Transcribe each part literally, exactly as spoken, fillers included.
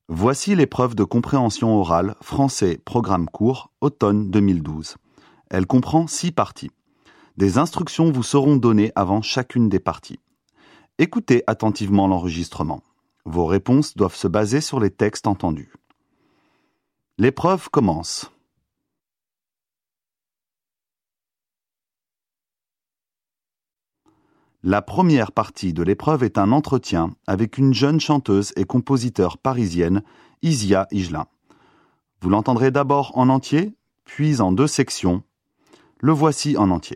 Voici l'épreuve de compréhension orale français programme court automne deux mille douze. Elle comprend six parties. Des instructions vous seront données avant chacune des parties. Écoutez attentivement l'enregistrement. Vos réponses doivent se baser sur les textes entendus. L'épreuve commence. La première partie de l'épreuve est un entretien avec une jeune chanteuse et compositeur parisienne, Isia Higelin. Vous l'entendrez d'abord en entier, puis en deux sections. Le voici en entier.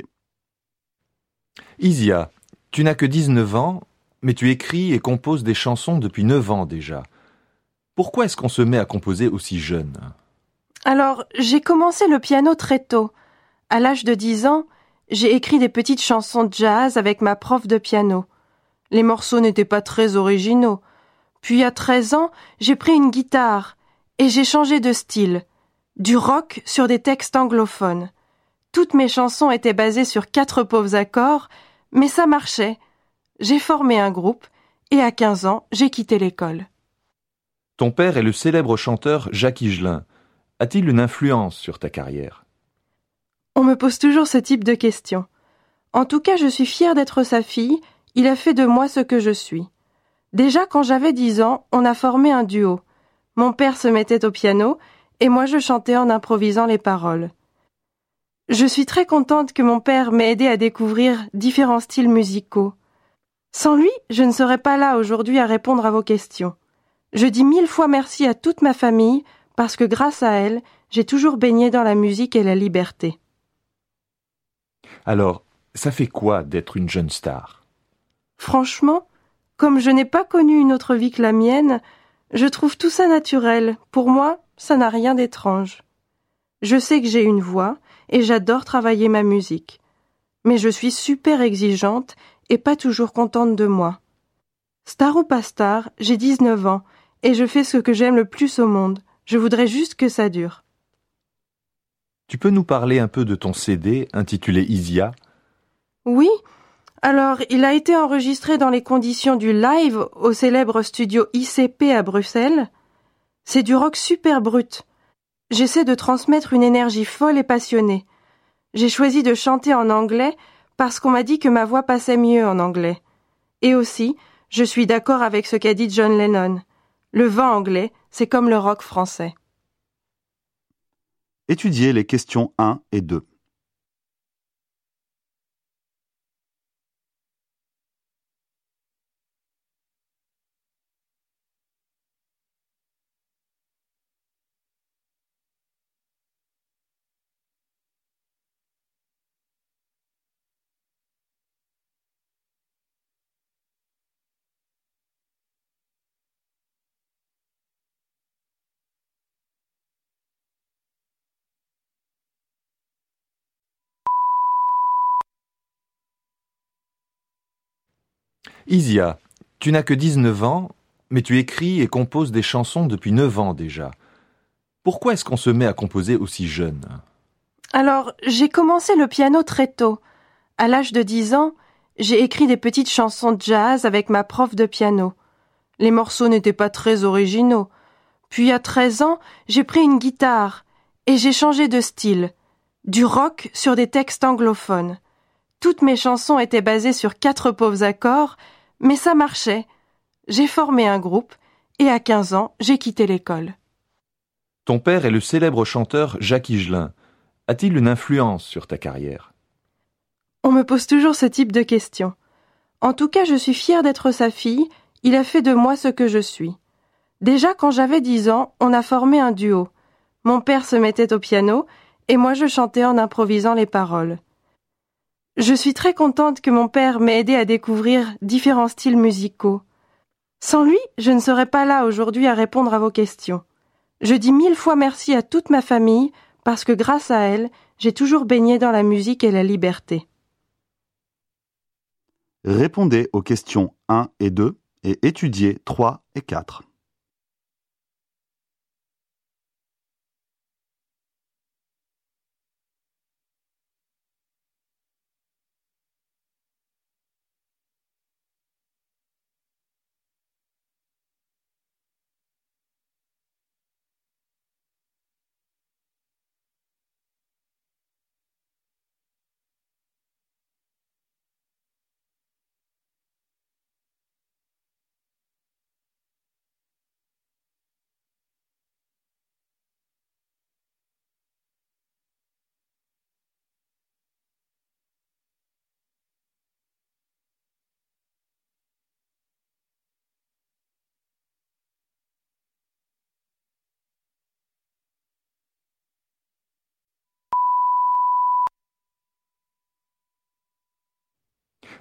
Isia, tu n'as que dix-neuf ans, mais tu écris et composes des chansons depuis neuf ans déjà. Pourquoi est-ce qu'on se met à composer aussi jeune ? Alors, j'ai commencé le piano très tôt. À l'âge de dix ans, j'ai écrit des petites chansons de jazz avec ma prof de piano. Les morceaux n'étaient pas très originaux. Puis à treize ans, j'ai pris une guitare et j'ai changé de style. Du rock sur des textes anglophones. Toutes mes chansons étaient basées sur quatre pauvres accords, mais ça marchait. J'ai formé un groupe et à quinze ans, j'ai quitté l'école. Ton père est le célèbre chanteur Jacques Higelin. A-t-il une influence sur ta carrière ? On me pose toujours ce type de questions. En tout cas, je suis fière d'être sa fille. Il a fait de moi ce que je suis. Déjà, quand j'avais dix ans, on a formé un duo. Mon père se mettait au piano et moi je chantais en improvisant les paroles. Je suis très contente que mon père m'ait aidé à découvrir différents styles musicaux. Sans lui, je ne serais pas là aujourd'hui à répondre à vos questions. Je dis mille fois merci à toute ma famille parce que grâce à elle, j'ai toujours baigné dans la musique et la liberté. Alors, ça fait quoi d'être une jeune star ? Franchement, comme je n'ai pas connu une autre vie que la mienne, je trouve tout ça naturel. Pour moi, ça n'a rien d'étrange. Je sais que j'ai une voix et j'adore travailler ma musique. Mais je suis super exigeante et pas toujours contente de moi. Star ou pas star, j'ai dix-neuf ans et je fais ce que j'aime le plus au monde. Je voudrais juste que ça dure. Tu peux nous parler un peu de ton C D intitulé Isia ? Oui, alors il a été enregistré dans les conditions du live au célèbre studio I C P à Bruxelles. C'est du rock super brut. J'essaie de transmettre une énergie folle et passionnée. J'ai choisi de chanter en anglais parce qu'on m'a dit que ma voix passait mieux en anglais. Et aussi, je suis d'accord avec ce qu'a dit John Lennon. Le vent anglais, c'est comme le rock français. Étudiez les questions un et deux. Isia, tu n'as que dix-neuf ans, mais tu écris et composes des chansons depuis neuf ans déjà. Pourquoi est-ce qu'on se met à composer aussi jeune ? Alors, j'ai commencé le piano très tôt. À l'âge de dix ans, j'ai écrit des petites chansons de jazz avec ma prof de piano. Les morceaux n'étaient pas très originaux. Puis à treize ans, j'ai pris une guitare et j'ai changé de style. Du rock sur des textes anglophones. Toutes mes chansons étaient basées sur quatre pauvres accords, mais ça marchait. J'ai formé un groupe et à quinze ans, j'ai quitté l'école. Ton père est le célèbre chanteur Jacques Higelin. A-t-il une influence sur ta carrière ? On me pose toujours ce type de questions. En tout cas, je suis fière d'être sa fille. Il a fait de moi ce que je suis. Déjà, quand j'avais dix ans, on a formé un duo. Mon père se mettait au piano et moi je chantais en improvisant les paroles. Je suis très contente que mon père m'ait aidé à découvrir différents styles musicaux. Sans lui, je ne serais pas là aujourd'hui à répondre à vos questions. Je dis mille fois merci à toute ma famille parce que grâce à elle, j'ai toujours baigné dans la musique et la liberté. Répondez aux questions un et deux et étudiez trois et quatre.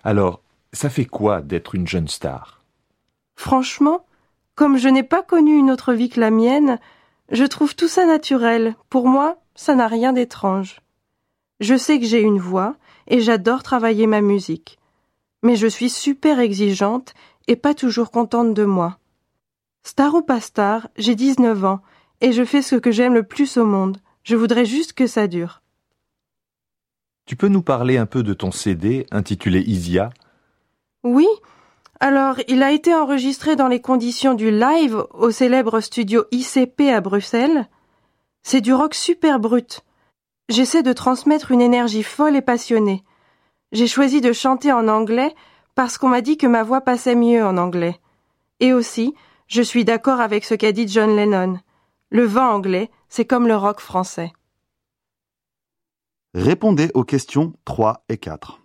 Alors, ça fait quoi d'être une jeune star? Franchement, comme je n'ai pas connu une autre vie que la mienne, je trouve tout ça naturel. Pour moi, ça n'a rien d'étrange. Je sais que j'ai une voix et j'adore travailler ma musique. Mais je suis super exigeante et pas toujours contente de moi. Star ou pas star, j'ai dix-neuf ans et je fais ce que j'aime le plus au monde. Je voudrais juste que ça dure. Tu peux nous parler un peu de ton C D intitulé Isia? Oui, alors il a été enregistré dans les conditions du live au célèbre studio I C P à Bruxelles. C'est du rock super brut. J'essaie de transmettre une énergie folle et passionnée. J'ai choisi de chanter en anglais parce qu'on m'a dit que ma voix passait mieux en anglais. Et aussi, je suis d'accord avec ce qu'a dit John Lennon. Le vent anglais, c'est comme le rock français. Répondez aux questions trois et quatre.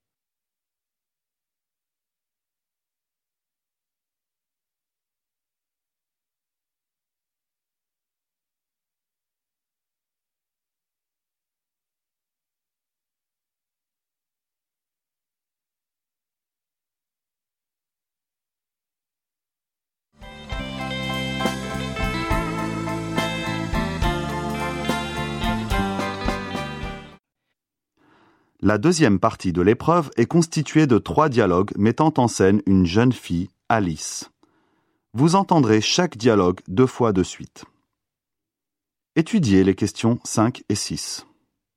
La deuxième partie de l'épreuve est constituée de trois dialogues mettant en scène une jeune fille, Alice. Vous entendrez chaque dialogue deux fois de suite. Étudiez les questions cinq et six.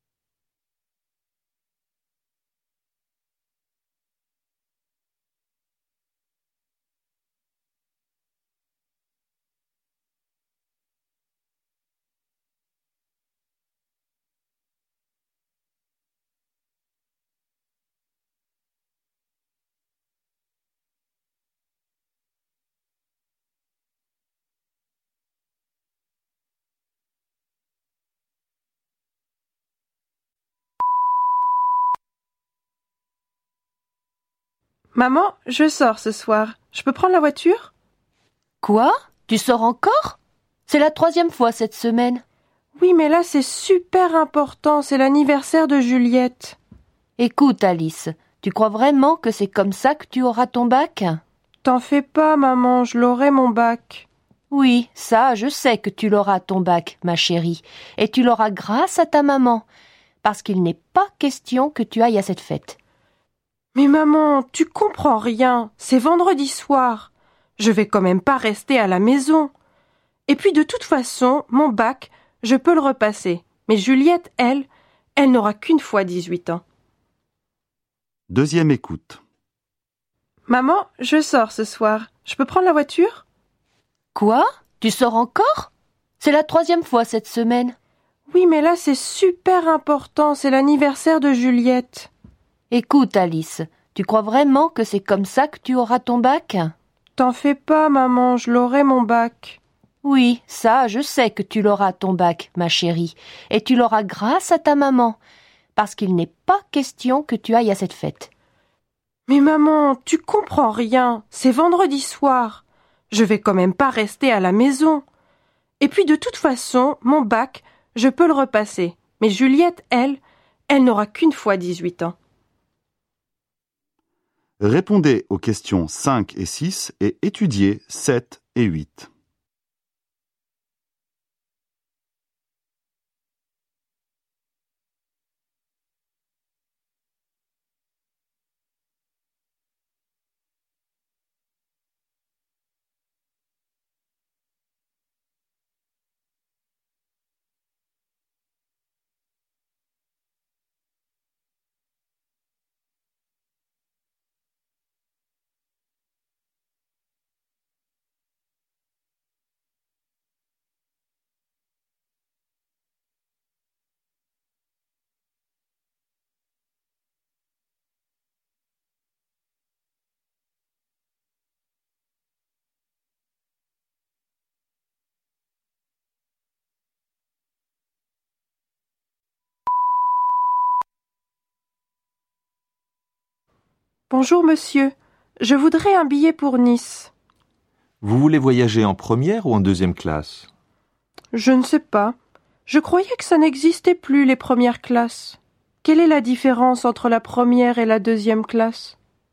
Maman, je sors ce soir. Je peux prendre la voiture? Quoi? Tu sors encore? C'est la troisième fois cette semaine. Oui, mais là c'est super important, c'est l'anniversaire de Juliette. Écoute, Alice, tu crois vraiment que c'est comme ça que tu auras ton bac? T'en fais pas, maman, je l'aurai mon bac. Oui, ça, je sais que tu l'auras ton bac, ma chérie, et tu l'auras grâce à ta maman, parce qu'il n'est pas question que tu ailles à cette fête. Mais maman, tu comprends rien, c'est vendredi soir. Je vais quand même pas rester à la maison. Et puis de toute façon, mon bac, je peux le repasser. Mais Juliette, elle, elle n'aura qu'une fois dix-huit ans. Deuxième écoute. Maman, je sors ce soir. Je peux prendre la voiture? Quoi? Tu sors encore? C'est la troisième fois cette semaine. Oui, mais là c'est super important, c'est l'anniversaire de Juliette. Écoute, Alice, tu crois vraiment que c'est comme ça que tu auras ton bac? T'en fais pas, maman, je l'aurai mon bac. Oui, ça, je sais que tu l'auras ton bac, ma chérie, et tu l'auras grâce à ta maman, parce qu'il n'est pas question que tu ailles à cette fête. Mais maman, tu comprends rien, c'est vendredi soir. Je vais quand même pas rester à la maison. Et puis de toute façon, mon bac, je peux le repasser. Mais Juliette, elle, elle n'aura qu'une fois dix-huit ans. Répondez aux questions cinq et six et étudiez sept et huit. Bonjour monsieur, je voudrais un billet pour Nice. Vous voulez voyager en première ou en deuxième classe? Je ne sais pas. Je croyais que ça n'existait plus les premières classes. Quelle est la différence entre la première et la deuxième classe?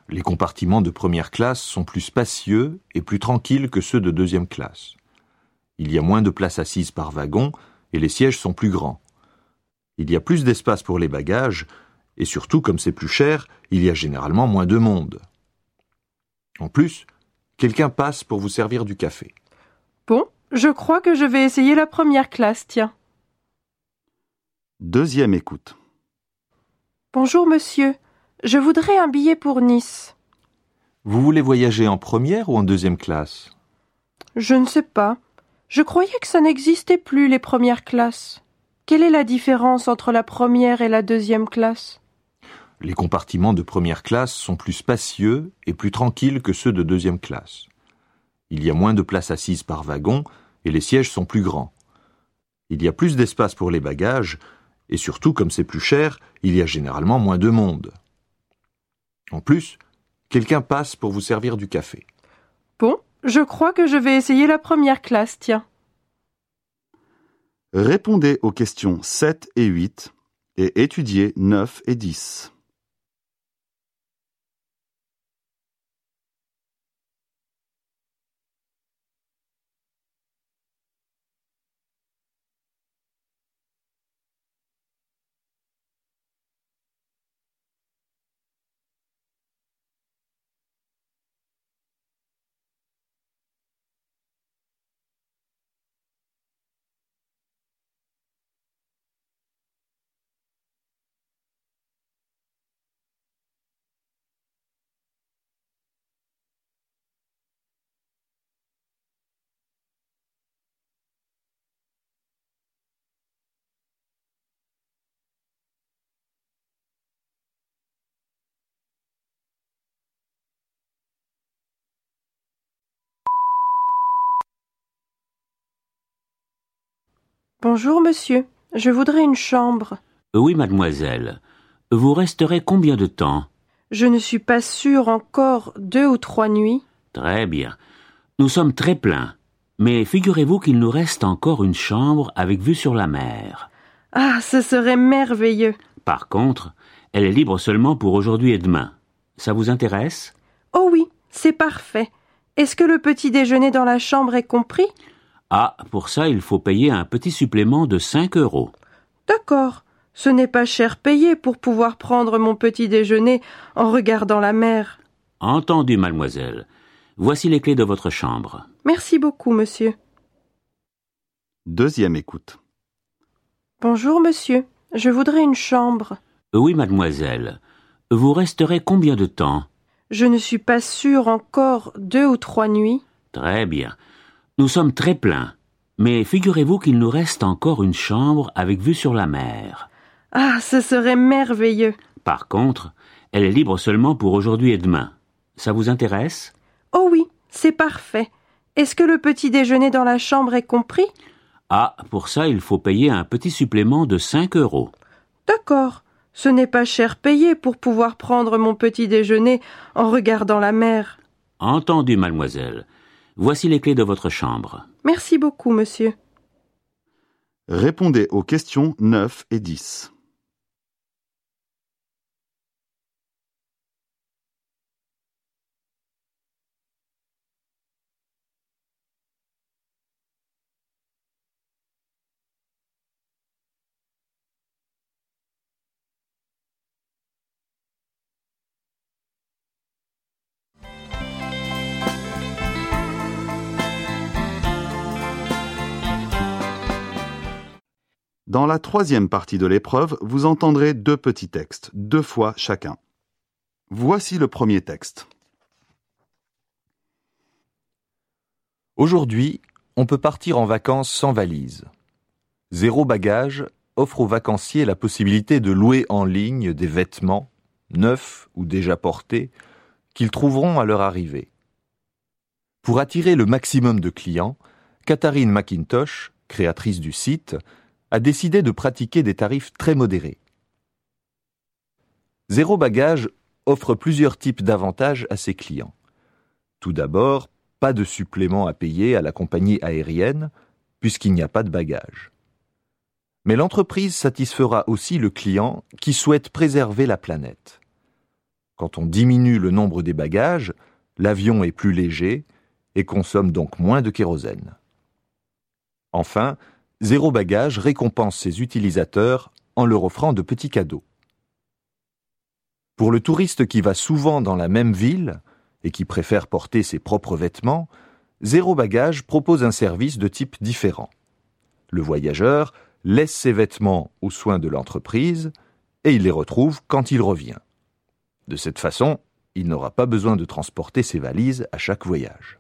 Les compartiments de première classe sont plus spacieux et plus tranquilles que ceux de deuxième classe. Il y a moins de places assises par wagon et les sièges sont plus grands. Il y a plus d'espace pour les bagages et surtout, comme c'est plus cher, il y a généralement moins de monde. En plus, quelqu'un passe pour vous servir du café. Bon, je crois que je vais essayer la première classe, tiens. Deuxième écoute. Bonjour monsieur, je voudrais un billet pour Nice. Vous voulez voyager en première ou en deuxième classe? Je ne sais pas. Je croyais que ça n'existait plus, les premières classes. Quelle est la différence entre la première et la deuxième classe? Les compartiments de première classe sont plus spacieux et plus tranquilles que ceux de deuxième classe. Il y a moins de places assises par wagon et les sièges sont plus grands. Il y a plus d'espace pour les bagages et surtout, comme c'est plus cher, il y a généralement moins de monde. En plus, quelqu'un passe pour vous servir du café. Bon, je crois que je vais essayer la première classe, tiens. Répondez aux questions sept et huit et étudiez neuf et dix. Bonjour monsieur, je voudrais une chambre. Oui, mademoiselle. Vous resterez combien de temps? Je ne suis pas sûre encore, deux ou trois nuits. Très bien. Nous sommes très pleins. Mais figurez-vous qu'il nous reste encore une chambre avec vue sur la mer. Ah, ce serait merveilleux. Par contre, elle est libre seulement pour aujourd'hui et demain. Ça vous intéresse? Oh oui, c'est parfait. Est-ce que le petit déjeuner dans la chambre est compris? Ah, pour ça, il faut payer un petit supplément de cinq euros. D'accord. Ce n'est pas cher payé pour pouvoir prendre mon petit déjeuner en regardant la mer. Entendu, mademoiselle. Voici les clés de votre chambre. Merci beaucoup, monsieur. Deuxième écoute. Bonjour, monsieur. Je voudrais une chambre. Oui, mademoiselle. Vous resterez combien de temps? Je ne suis pas sûre encore, deux ou trois nuits. Très bien. Nous sommes très pleins. Mais figurez-vous qu'il nous reste encore une chambre avec vue sur la mer. Ah, ce serait merveilleux. Par contre, elle est libre seulement pour aujourd'hui et demain. Ça vous intéresse? Oh oui, c'est parfait. Est-ce que le petit déjeuner dans la chambre est compris? Ah, pour ça, il faut payer un petit supplément de cinq euros. D'accord. Ce n'est pas cher payé pour pouvoir prendre mon petit déjeuner en regardant la mer. Entendu, mademoiselle. Voici les clés de votre chambre. Merci beaucoup, monsieur. Répondez aux questions neuf et dix. Dans la troisième partie de l'épreuve, vous entendrez deux petits textes, deux fois chacun. Voici le premier texte. Aujourd'hui, on peut partir en vacances sans valise. Zéro bagage offre aux vacanciers la possibilité de louer en ligne des vêtements, neufs ou déjà portés, qu'ils trouveront à leur arrivée. Pour attirer le maximum de clients, Catherine McIntosh, créatrice du site, a décidé de pratiquer des tarifs très modérés. Zéro bagage offre plusieurs types d'avantages à ses clients. Tout d'abord, pas de supplément à payer à la compagnie aérienne, puisqu'il n'y a pas de bagages. Mais l'entreprise satisfera aussi le client qui souhaite préserver la planète. Quand on diminue le nombre des bagages, l'avion est plus léger et consomme donc moins de kérosène. Enfin, Zéro Bagage récompense ses utilisateurs en leur offrant de petits cadeaux. Pour le touriste qui va souvent dans la même ville et qui préfère porter ses propres vêtements, Zéro Bagage propose un service de type différent. Le voyageur laisse ses vêtements aux soins de l'entreprise et il les retrouve quand il revient. De cette façon, il n'aura pas besoin de transporter ses valises à chaque voyage.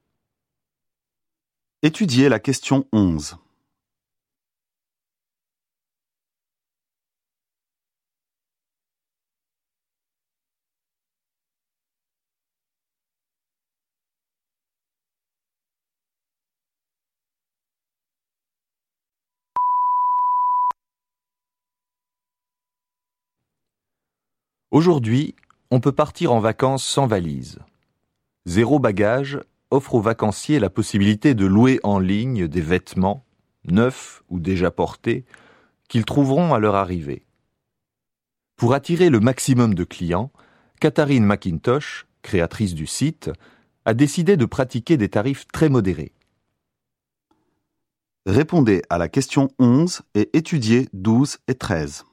Étudiez la question onze. Aujourd'hui, on peut partir en vacances sans valise. Zéro Bagage offre aux vacanciers la possibilité de louer en ligne des vêtements, neufs ou déjà portés, qu'ils trouveront à leur arrivée. Pour attirer le maximum de clients, Catherine McIntosh, créatrice du site, a décidé de pratiquer des tarifs très modérés. Répondez à la question onze et étudiez douze et treize.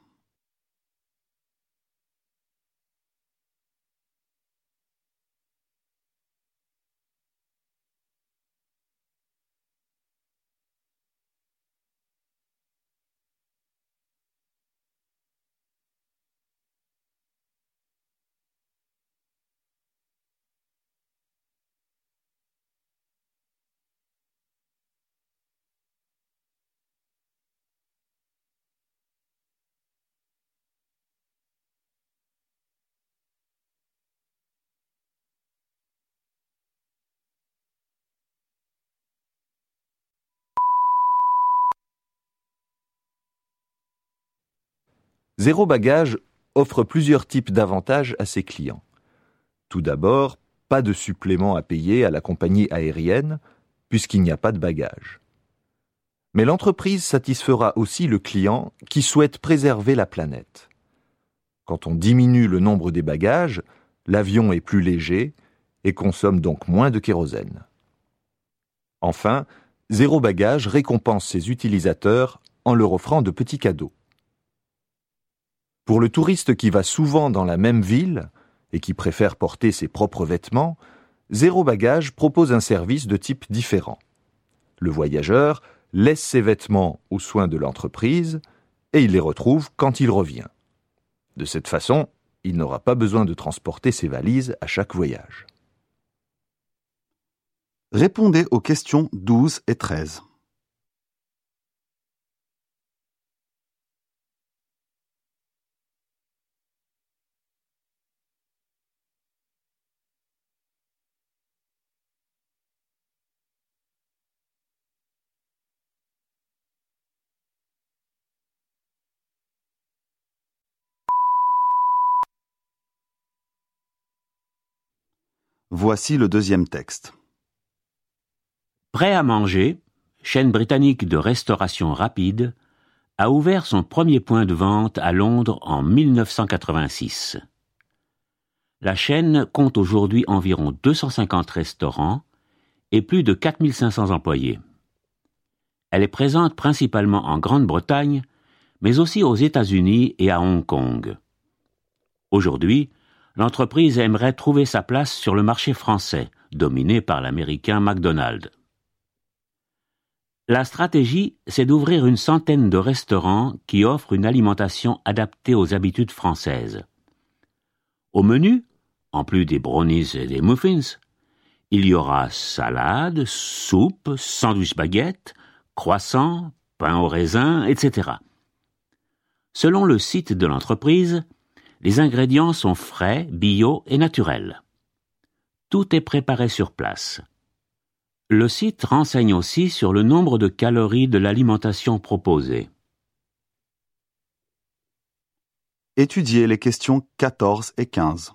Zéro Bagage offre plusieurs types d'avantages à ses clients. Tout d'abord, pas de supplément à payer à la compagnie aérienne, puisqu'il n'y a pas de bagages. Mais l'entreprise satisfera aussi le client qui souhaite préserver la planète. Quand on diminue le nombre des bagages, l'avion est plus léger et consomme donc moins de kérosène. Enfin, Zéro Bagage récompense ses utilisateurs en leur offrant de petits cadeaux. Pour le touriste qui va souvent dans la même ville et qui préfère porter ses propres vêtements, Zéro Bagage propose un service de type différent. Le voyageur laisse ses vêtements aux soins de l'entreprise et il les retrouve quand il revient. De cette façon, il n'aura pas besoin de transporter ses valises à chaque voyage. Répondez aux questions douze et treize. Voici le deuxième texte. Prêt à manger, chaîne britannique de restauration rapide, a ouvert son premier point de vente à Londres en mille neuf cent quatre-vingt-six. La chaîne compte aujourd'hui environ deux cent cinquante restaurants et plus de quatre mille cinq cents employés. Elle est présente principalement en Grande-Bretagne, mais aussi aux États-Unis et à Hong Kong. Aujourd'hui, l'entreprise aimerait trouver sa place sur le marché français, dominé par l'américain McDonald's. La stratégie, c'est d'ouvrir une centaine de restaurants qui offrent une alimentation adaptée aux habitudes françaises. Au menu, en plus des brownies et des muffins, il y aura salade, soupe, sandwich baguette, croissants, pain au raisin, et cetera. Selon le site de l'entreprise, les ingrédients sont frais, bio et naturels. Tout est préparé sur place. Le site renseigne aussi sur le nombre de calories de l'alimentation proposée. Étudiez les questions quatorze et quinze.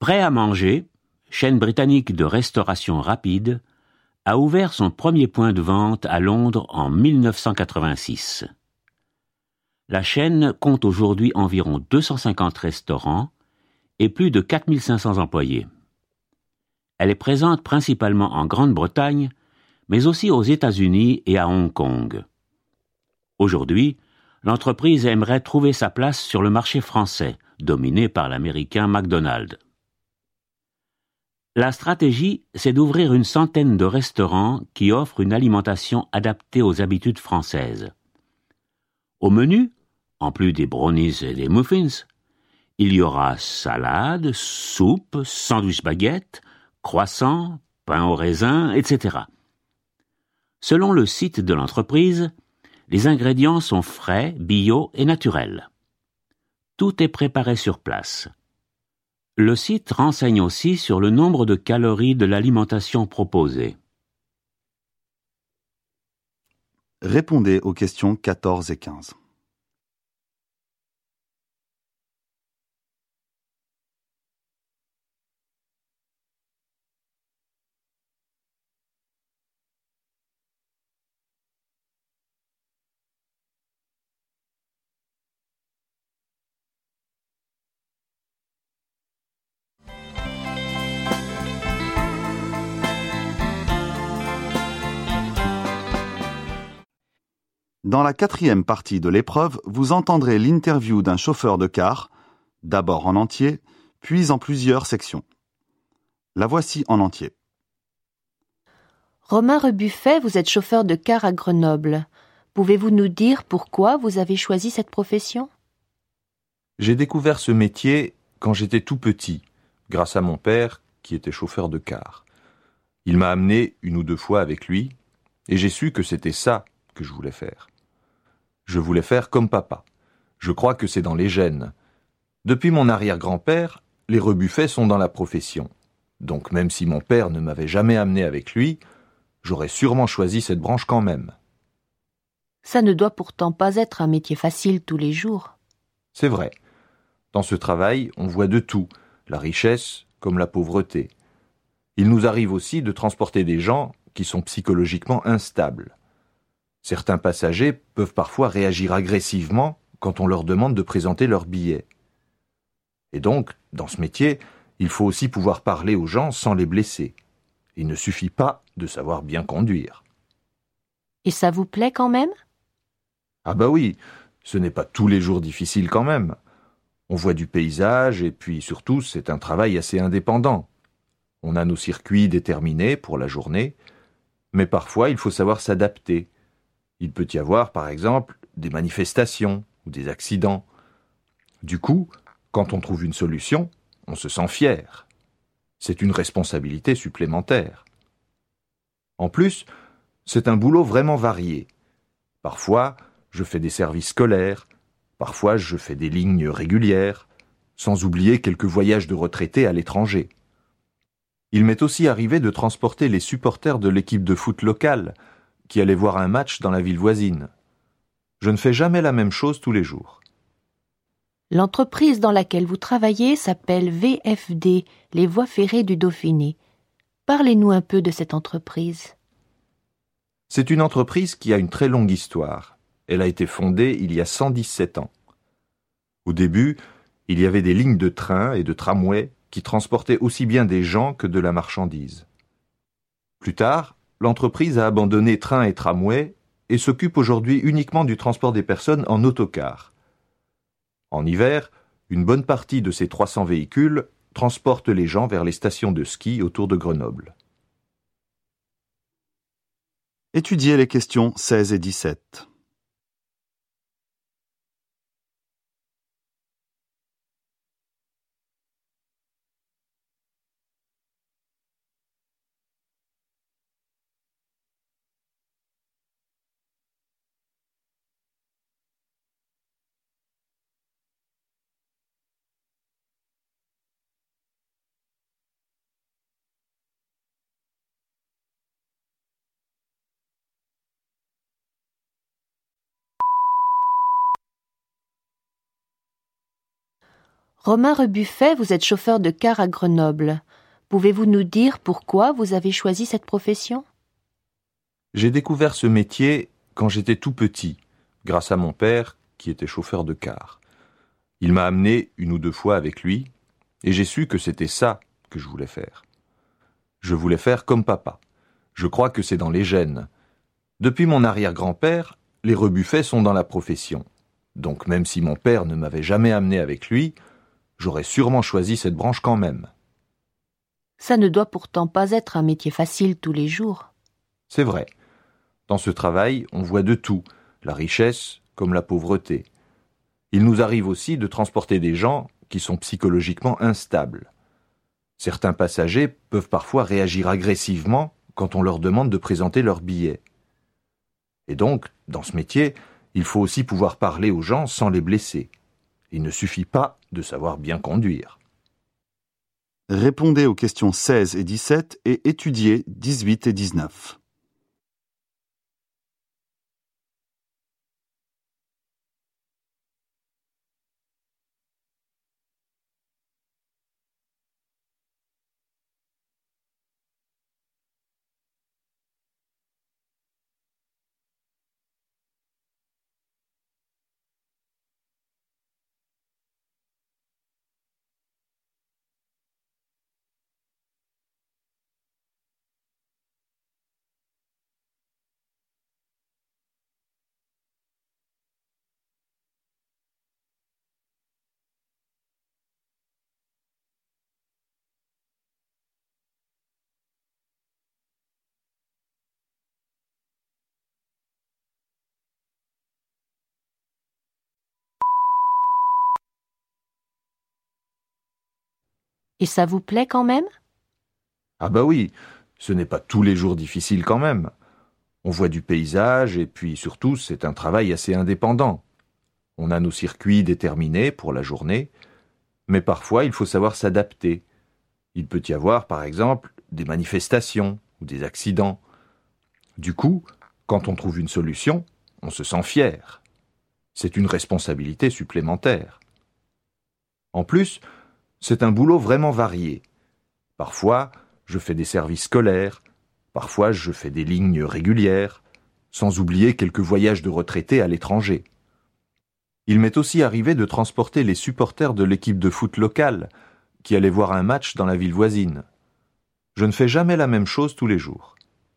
Prêt à manger, chaîne britannique de restauration rapide, a ouvert son premier point de vente à Londres en mille neuf cent quatre-vingt-six. La chaîne compte aujourd'hui environ deux cent cinquante restaurants et plus de quatre mille cinq cents employés. Elle est présente principalement en Grande-Bretagne, mais aussi aux États-Unis et à Hong Kong. Aujourd'hui, l'entreprise aimerait trouver sa place sur le marché français, dominé par l'américain McDonald's. La stratégie, c'est d'ouvrir une centaine de restaurants qui offrent une alimentation adaptée aux habitudes françaises. Au menu, en plus des brownies et des muffins, il y aura salade, soupe, sandwich baguette, croissants, pain au raisin, et cetera. Selon le site de l'entreprise, les ingrédients sont frais, bio et naturels. Tout est préparé sur place. Le site renseigne aussi sur le nombre de calories de l'alimentation proposée. Répondez aux questions quatorze et quinze. Dans la quatrième partie de l'épreuve, vous entendrez l'interview d'un chauffeur de car, d'abord en entier, puis en plusieurs sections. La voici en entier. Romain Rebuffet, vous êtes chauffeur de car à Grenoble. Pouvez-vous nous dire pourquoi vous avez choisi cette profession ? J'ai découvert ce métier quand j'étais tout petit, grâce à mon père qui était chauffeur de car. Il m'a amené une ou deux fois avec lui, et j'ai su que c'était ça que je voulais faire. Je voulais faire comme papa. Je crois que c'est dans les gènes. Depuis mon arrière-grand-père, les Rebuffet sont dans la profession. Donc même si mon père ne m'avait jamais amené avec lui, j'aurais sûrement choisi cette branche quand même. Ça ne doit pourtant pas être un métier facile tous les jours. C'est vrai. Dans ce travail, on voit de tout, la richesse comme la pauvreté. Il nous arrive aussi de transporter des gens qui sont psychologiquement instables. Certains passagers peuvent parfois réagir agressivement quand on leur demande de présenter leur billet. Et donc, dans ce métier, il faut aussi pouvoir parler aux gens sans les blesser. Il ne suffit pas de savoir bien conduire. Et ça vous plaît quand même ? Ah bah oui, ce n'est pas tous les jours difficile quand même. On voit du paysage et puis surtout c'est un travail assez indépendant. On a nos circuits déterminés pour la journée, mais parfois il faut savoir s'adapter. Il peut y avoir, par exemple, des manifestations ou des accidents. Du coup, quand on trouve une solution, on se sent fier. C'est une responsabilité supplémentaire. En plus, c'est un boulot vraiment varié. Parfois, je fais des services scolaires, parfois je fais des lignes régulières, sans oublier quelques voyages de retraités à l'étranger. Il m'est aussi arrivé de transporter les supporters de l'équipe de foot locale, qui allait voir un match dans la ville voisine. Je ne fais jamais la même chose tous les jours. L'entreprise dans laquelle vous travaillez s'appelle V F D, les Voies ferrées du Dauphiné. Parlez-nous un peu de cette entreprise. C'est une entreprise qui a une très longue histoire. Elle a été fondée il y a cent dix-sept ans. Au début, il y avait des lignes de train et de tramway qui transportaient aussi bien des gens que de la marchandise. Plus tard, l'entreprise a abandonné train et tramway et s'occupe aujourd'hui uniquement du transport des personnes en autocar. En hiver, une bonne partie de ces trois cents véhicules transportent les gens vers les stations de ski autour de Grenoble. Étudiez les questions seize et dix-sept. Romain Rebuffet, vous êtes chauffeur de car à Grenoble. Pouvez-vous nous dire pourquoi vous avez choisi cette profession ? J'ai découvert ce métier quand j'étais tout petit, grâce à mon père, qui était chauffeur de car. Il m'a amené une ou deux fois avec lui, et j'ai su que c'était ça que je voulais faire. Je voulais faire comme papa. Je crois que c'est dans les gènes. Depuis mon arrière-grand-père, les Rebuffet sont dans la profession. Donc même si mon père ne m'avait jamais amené avec lui, j'aurais sûrement choisi cette branche quand même. Ça ne doit pourtant pas être un métier facile tous les jours. C'est vrai. Dans ce travail, on voit de tout, la richesse comme la pauvreté. Il nous arrive aussi de transporter des gens qui sont psychologiquement instables. Certains passagers peuvent parfois réagir agressivement quand on leur demande de présenter leur billet. Et donc, dans ce métier, il faut aussi pouvoir parler aux gens sans les blesser. Il ne suffit pas de savoir bien conduire. Répondez aux questions seize et dix-sept et étudiez dix-huit et dix-neuf. Et ça vous plaît quand même ? Ah bah oui, ce n'est pas tous les jours difficile quand même. On voit du paysage et puis surtout c'est un travail assez indépendant. On a nos circuits déterminés pour la journée, mais parfois il faut savoir s'adapter. Il peut y avoir par exemple des manifestations ou des accidents. Du coup, quand on trouve une solution, on se sent fier. C'est une responsabilité supplémentaire. En plus, c'est un boulot vraiment varié. Parfois, je fais des services scolaires, parfois je fais des lignes régulières, sans oublier quelques voyages de retraités à l'étranger. Il m'est aussi arrivé de transporter les supporters de l'équipe de foot locale, qui allaient voir un match dans la ville voisine. Je ne fais jamais la même chose tous les jours.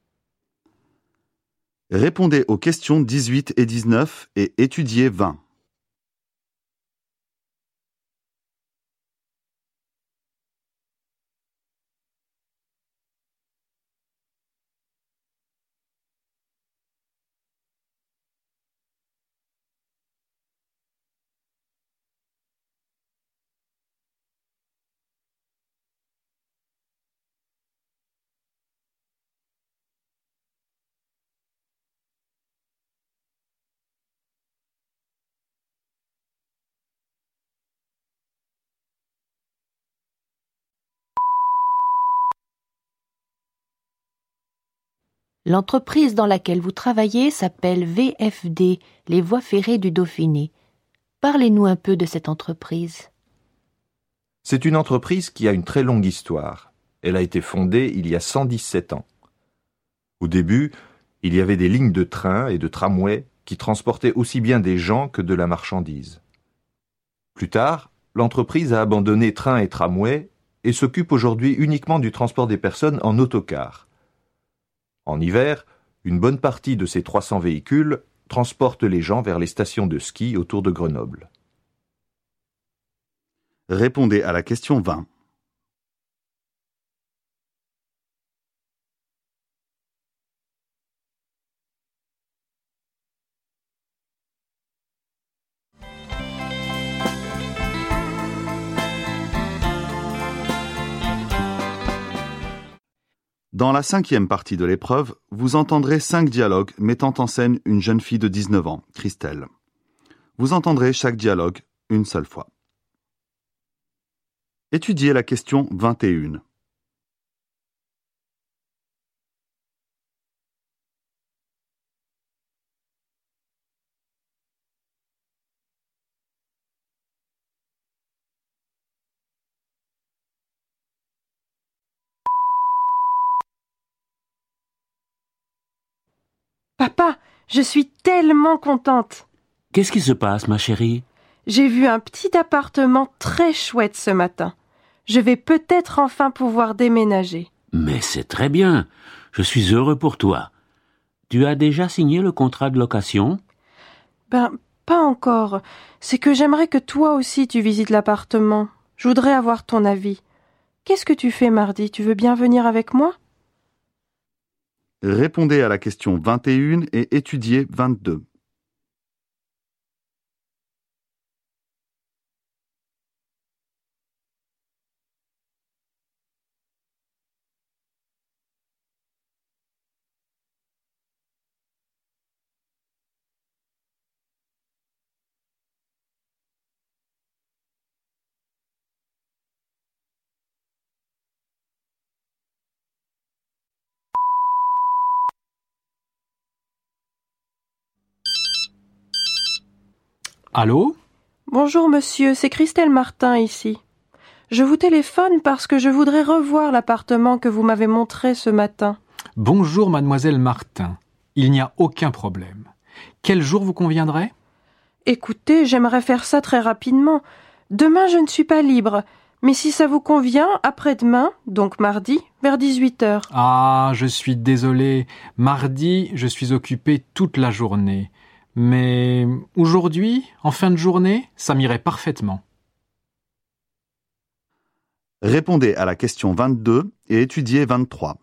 Répondez aux questions dix-huit et dix-neuf et étudiez vingt. L'entreprise dans laquelle vous travaillez s'appelle V F D, les Voies ferrées du Dauphiné. Parlez-nous un peu de cette entreprise. C'est une entreprise qui a une très longue histoire. Elle a été fondée il y a cent dix-sept ans. Au début, il y avait des lignes de train et de tramway qui transportaient aussi bien des gens que de la marchandise. Plus tard, l'entreprise a abandonné train et tramway et s'occupe aujourd'hui uniquement du transport des personnes en autocar. En hiver, une bonne partie de ces trois cents véhicules transportent les gens vers les stations de ski autour de Grenoble. Répondez à la question vingt. Dans la cinquième partie de l'épreuve, vous entendrez cinq dialogues mettant en scène une jeune fille de dix-neuf ans, Christelle. Vous entendrez chaque dialogue une seule fois. Étudiez la question vingt et une. Je suis tellement contente. Qu'est-ce qui se passe, ma chérie? J'ai vu un petit appartement très chouette ce matin. Je vais peut-être enfin pouvoir déménager. Mais c'est très bien. Je suis heureux pour toi. Tu as déjà signé le contrat de location? Ben, pas encore. C'est que j'aimerais que toi aussi tu visites l'appartement. Je voudrais avoir ton avis. Qu'est-ce que tu fais mardi? Tu veux bien venir avec moi? Répondez à la question vingt et un et étudiez vingt-deux. Allô? Bonjour monsieur, c'est Christelle Martin ici. Je vous téléphone parce que je voudrais revoir l'appartement que vous m'avez montré ce matin. Bonjour mademoiselle Martin. Il n'y a aucun problème. Quel jour vous conviendrait? Écoutez, j'aimerais faire ça très rapidement. Demain je ne suis pas libre, mais si ça vous convient, après-demain, donc mardi, vers dix-huit heures. Ah, je suis désolé. Mardi, je suis occupé toute la journée. Mais aujourd'hui, en fin de journée, ça m'irait parfaitement. Répondez à la question vingt-deux et étudiez vingt-trois.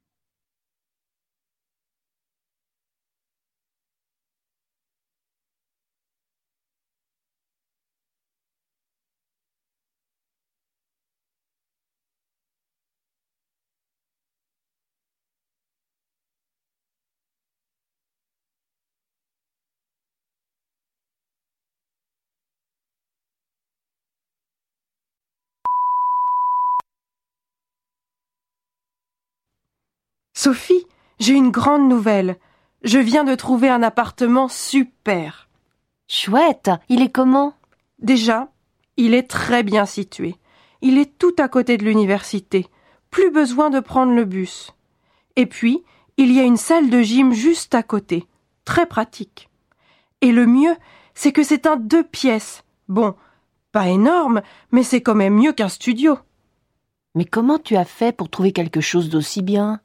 Sophie, j'ai une grande nouvelle. Je viens de trouver un appartement super. Chouette, il est comment? Déjà, il est très bien situé. Il est tout à côté de l'université. Plus besoin de prendre le bus. Et puis, il y a une salle de gym juste à côté. Très pratique. Et le mieux, c'est que c'est un deux pièces. Bon, pas énorme, mais c'est quand même mieux qu'un studio. Mais comment tu as fait pour trouver quelque chose d'aussi bien?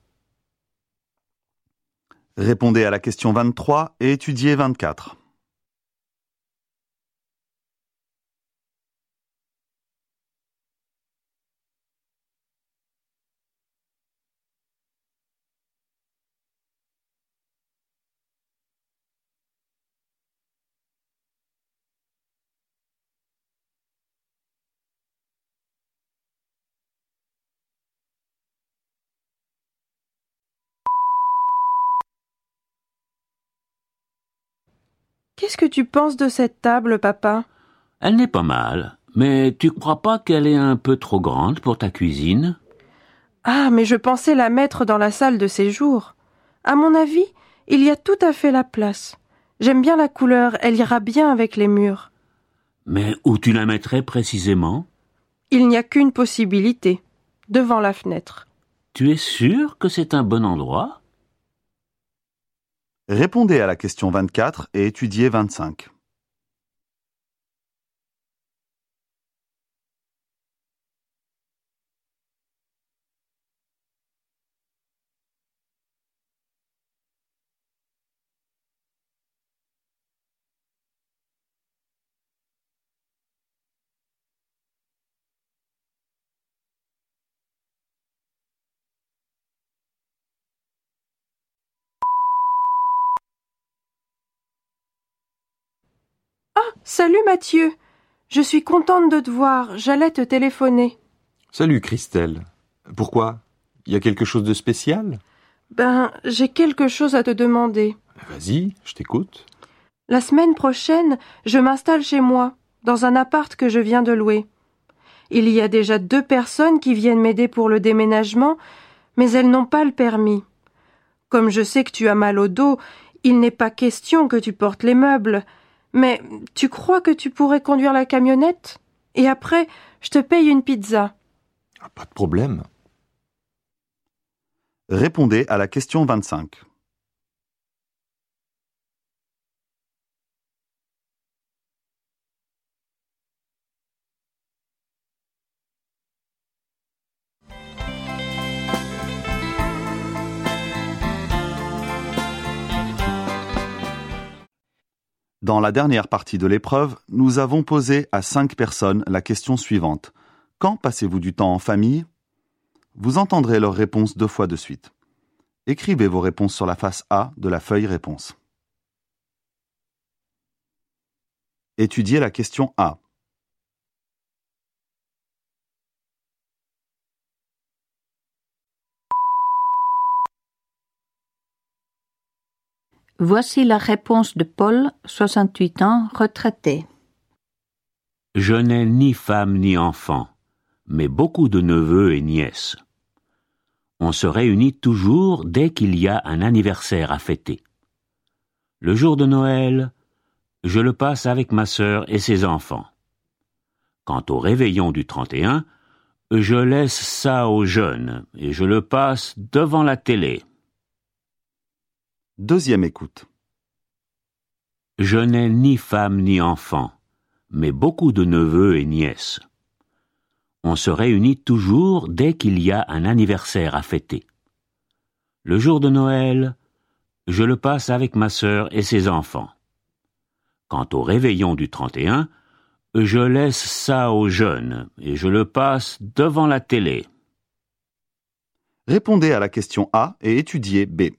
Répondez à la question vingt-trois et étudiez vingt-quatre. Qu'est-ce que tu penses de cette table, papa? Elle n'est pas mal, mais tu crois pas qu'elle est un peu trop grande pour ta cuisine? Ah, mais je pensais la mettre dans la salle de séjour. À mon avis, il y a tout à fait la place. J'aime bien la couleur, elle ira bien avec les murs. Mais où tu la mettrais précisément? Il n'y a qu'une possibilité, devant la fenêtre. Tu es sûr que c'est un bon endroit? Répondez à la question vingt-quatre et étudiez vingt-cinq. Salut Mathieu, je suis contente de te voir, j'allais te téléphoner. Salut Christelle. Pourquoi? Il y a quelque chose de spécial? Ben, j'ai quelque chose à te demander. Vas-y, je t'écoute. La semaine prochaine, je m'installe chez moi, dans un appart que je viens de louer. Il y a déjà deux personnes qui viennent m'aider pour le déménagement, mais elles n'ont pas le permis. Comme je sais que tu as mal au dos, il n'est pas question que tu portes les meubles. Mais tu crois que tu pourrais conduire la camionnette? Et après, je te paye une pizza. Ah, pas de problème. Répondez à la question vingt-cinq. Dans la dernière partie de l'épreuve, nous avons posé à cinq personnes la question suivante. Quand passez-vous du temps en famille ? Vous entendrez leurs réponses deux fois de suite. Écrivez vos réponses sur la face A de la feuille réponse. Étudiez la question A. Voici la réponse de Paul, soixante-huit ans, retraité. Je n'ai ni femme ni enfant, mais beaucoup de neveux et nièces. On se réunit toujours dès qu'il y a un anniversaire à fêter. Le jour de Noël, je le passe avec ma sœur et ses enfants. Quant au réveillon du trente et un, je laisse ça aux jeunes et je le passe devant la télé. Deuxième écoute. Je n'ai ni femme ni enfant, mais beaucoup de neveux et nièces. On se réunit toujours dès qu'il y a un anniversaire à fêter. Le jour de Noël, je le passe avec ma sœur et ses enfants. Quant au réveillon du trente et un, je laisse ça aux jeunes et je le passe devant la télé. Répondez à la question A et étudiez B.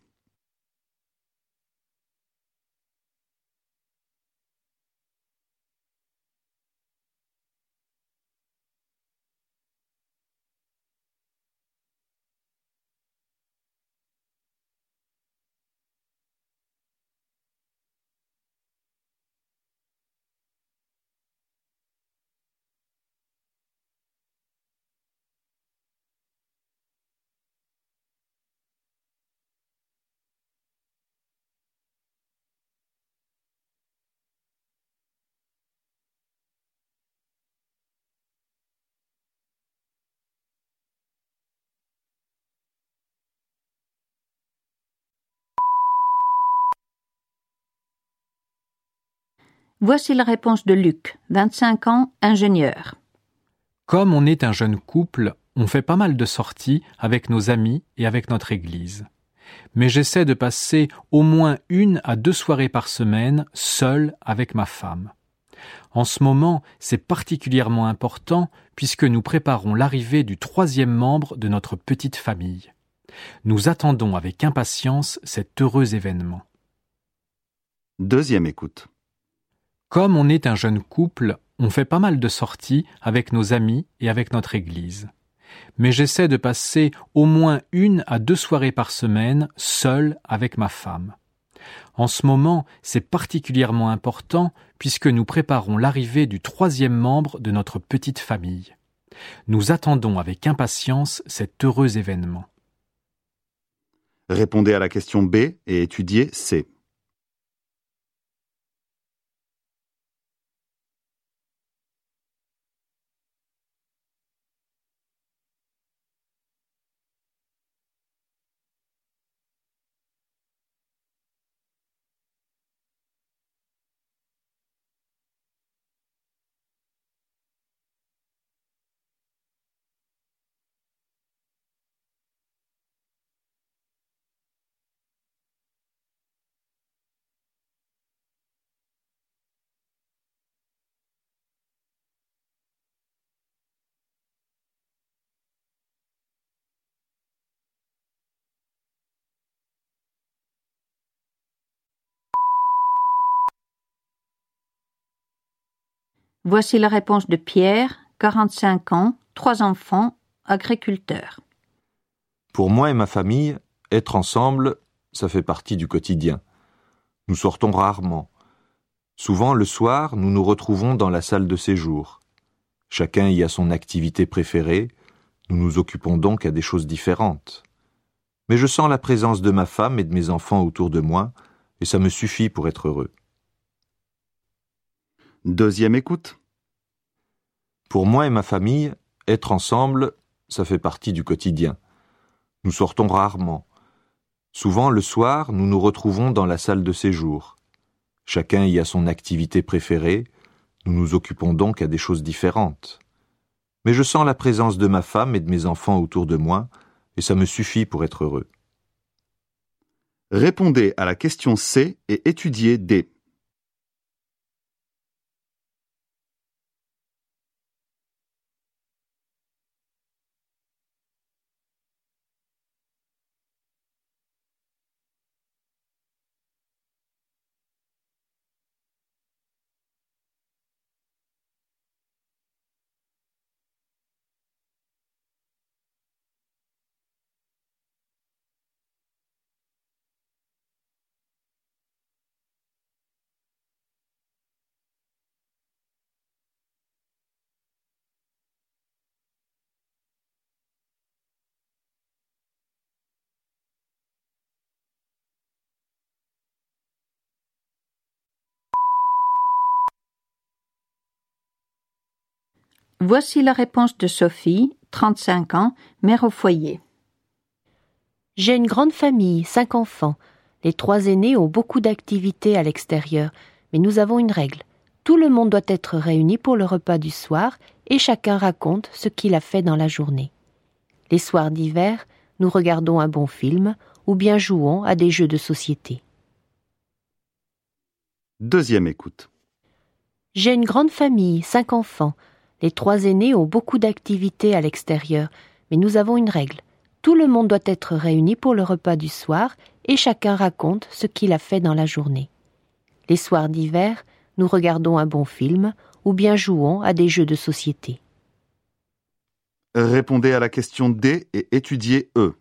Voici la réponse de Luc, vingt-cinq ans, ingénieur. Comme on est un jeune couple, on fait pas mal de sorties avec nos amis et avec notre église. Mais j'essaie de passer au moins une à deux soirées par semaine seul avec ma femme. En ce moment, c'est particulièrement important puisque nous préparons l'arrivée du troisième membre de notre petite famille. Nous attendons avec impatience cet heureux événement. Deuxième écoute. Comme on est un jeune couple, on fait pas mal de sorties avec nos amis et avec notre église. Mais j'essaie de passer au moins une à deux soirées par semaine seul avec ma femme. En ce moment, c'est particulièrement important puisque nous préparons l'arrivée du troisième membre de notre petite famille. Nous attendons avec impatience cet heureux événement. Répondez à la question B et étudiez C. Voici la réponse de Pierre, quarante-cinq ans, trois enfants, agriculteur. Pour moi et ma famille, être ensemble, ça fait partie du quotidien. Nous sortons rarement. Souvent, le soir, nous nous retrouvons dans la salle de séjour. Chacun y a son activité préférée, nous nous occupons donc à des choses différentes. Mais je sens la présence de ma femme et de mes enfants autour de moi, et ça me suffit pour être heureux. Deuxième écoute. Pour moi et ma famille, être ensemble, ça fait partie du quotidien. Nous sortons rarement. Souvent, le soir, nous nous retrouvons dans la salle de séjour. Chacun y a son activité préférée, nous nous occupons donc à des choses différentes. Mais je sens la présence de ma femme et de mes enfants autour de moi, et ça me suffit pour être heureux. Répondez à la question C et étudiez D. Voici la réponse de Sophie, trente-cinq ans, mère au foyer. J'ai une grande famille, cinq enfants. Les trois aînés ont beaucoup d'activités à l'extérieur, mais nous avons une règle. Tout le monde doit être réuni pour le repas du soir et chacun raconte ce qu'il a fait dans la journée. Les soirs d'hiver, nous regardons un bon film ou bien jouons à des jeux de société. Deuxième écoute. J'ai une grande famille, cinq enfants. Les trois aînés ont beaucoup d'activités à l'extérieur, mais nous avons une règle. Tout le monde doit être réuni pour le repas du soir et chacun raconte ce qu'il a fait dans la journée. Les soirs d'hiver, nous regardons un bon film ou bien jouons à des jeux de société. Répondez à la question D et étudiez E.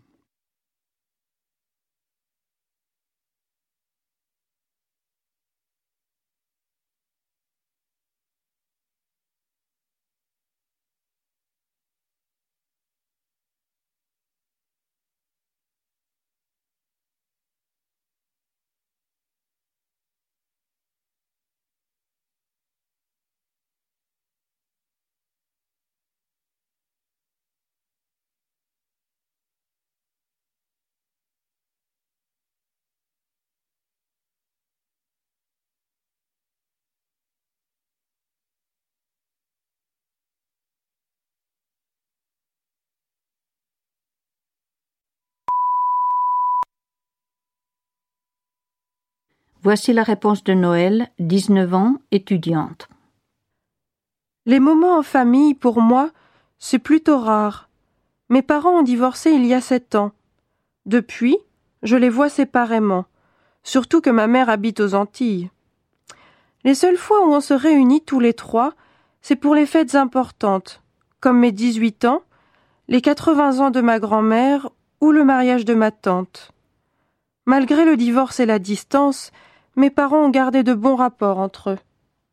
Voici la réponse de Noël, dix-neuf ans, étudiante. Les moments en famille, pour moi, c'est plutôt rare. Mes parents ont divorcé il y a sept ans. Depuis, je les vois séparément, surtout que ma mère habite aux Antilles. Les seules fois où on se réunit tous les trois, c'est pour les fêtes importantes, comme mes dix-huit ans, les quatre-vingts ans de ma grand-mère ou le mariage de ma tante. Malgré le divorce et la distance, mes parents ont gardé de bons rapports entre eux.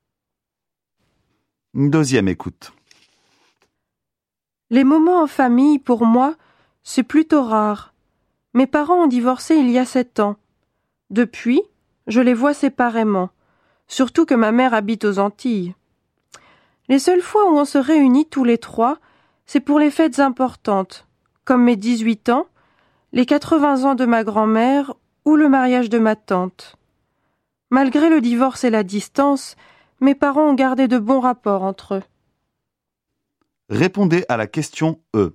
Deuxième écoute. Les moments en famille, pour moi, c'est plutôt rare. Mes parents ont divorcé il y a sept ans. Depuis, je les vois séparément, surtout que ma mère habite aux Antilles. Les seules fois où on se réunit tous les trois, c'est pour les fêtes importantes, comme mes dix-huit ans, les quatre-vingts ans de ma grand-mère ou le mariage de ma tante. Malgré le divorce et la distance, mes parents ont gardé de bons rapports entre eux. Répondez à la question E.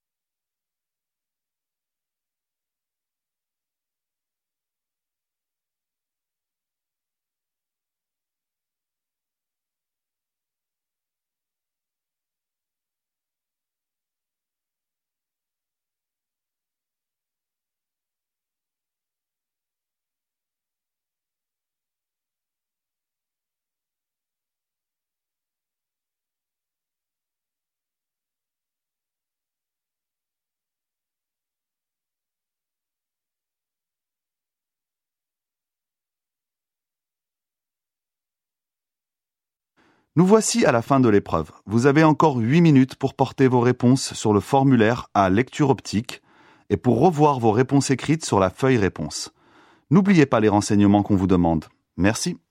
Nous voici à la fin de l'épreuve. Vous avez encore huit minutes pour porter vos réponses sur le formulaire à lecture optique et pour revoir vos réponses écrites sur la feuille réponse. N'oubliez pas les renseignements qu'on vous demande. Merci.